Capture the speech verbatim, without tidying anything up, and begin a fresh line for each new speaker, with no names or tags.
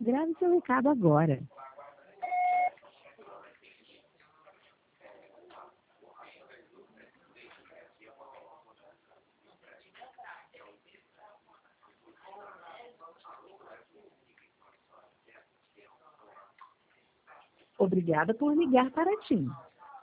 Grave seu recado agora. Obrigada por ligar para a TIM.